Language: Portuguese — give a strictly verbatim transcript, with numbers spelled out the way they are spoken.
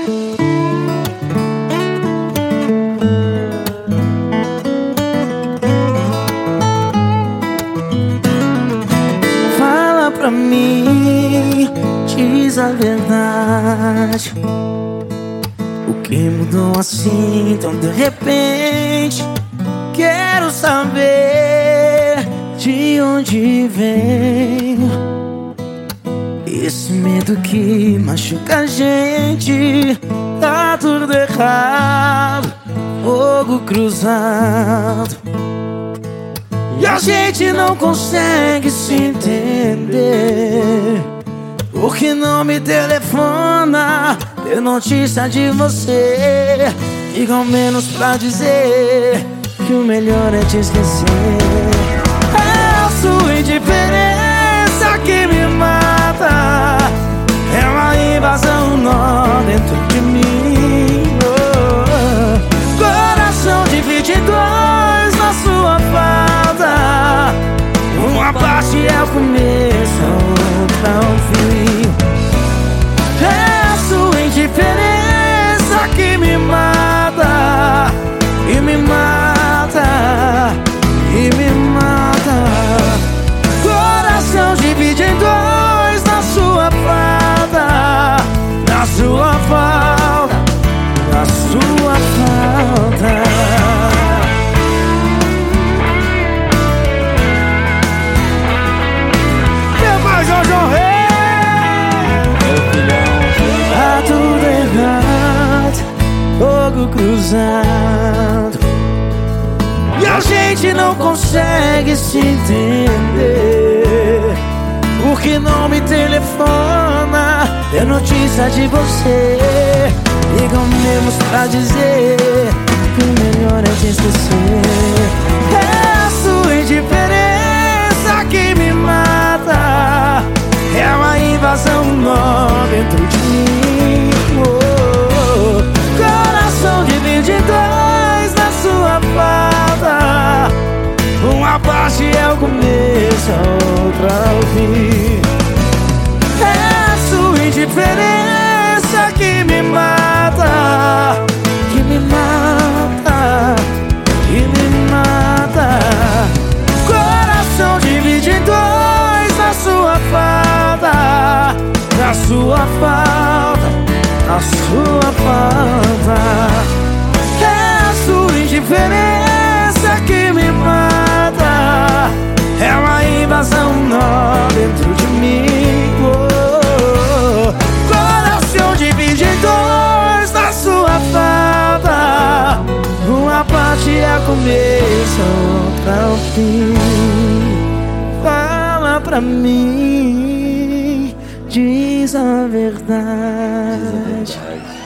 Fala pra mim, diz a verdade. O que mudou assim tão de repente? Quero saber de onde vem esse medo que machuca a gente. Tá tudo errado, fogo cruzado, e a gente não consegue se entender. Por que não me telefona, ter notícia de você? Liga ao menos pra dizer que o melhor é te esquecer. É a sua indiferença que me mata, é uma invasão, um nó dentro de mim. Oh, coração divide em dois na sua falta. Uma parte é o começo, a outra é o fim. É a sua indiferença que me mata, e me mata, e me mata. Coração divide em dois na sua falta, na sua falta, na sua falta. Meu pai Jojo Rei, tá tudo errado, fogo cruzado, e a gente não consegue se entender. Por que não me telefona, ter notícia de você? Liga ao menos pra dizer que o melhor é te esquecer. É a sua indiferença que me mata, é uma invasão, um nó dentro de mim. Oh, coração divide em dois na sua falta. Uma parte é o começo, a outra é o fim. É a sua indiferença que me mata, que me mata, que me mata. Coração divide em dois na sua falta, na sua falta, na sua falta. É a sua indiferença que me mata, é uma invasão, um nó dentro de mim. Oh, coração divide em dois na sua falta. Uma parte é o começo, a outra é o fim. Fala pra mim, diz a verdade.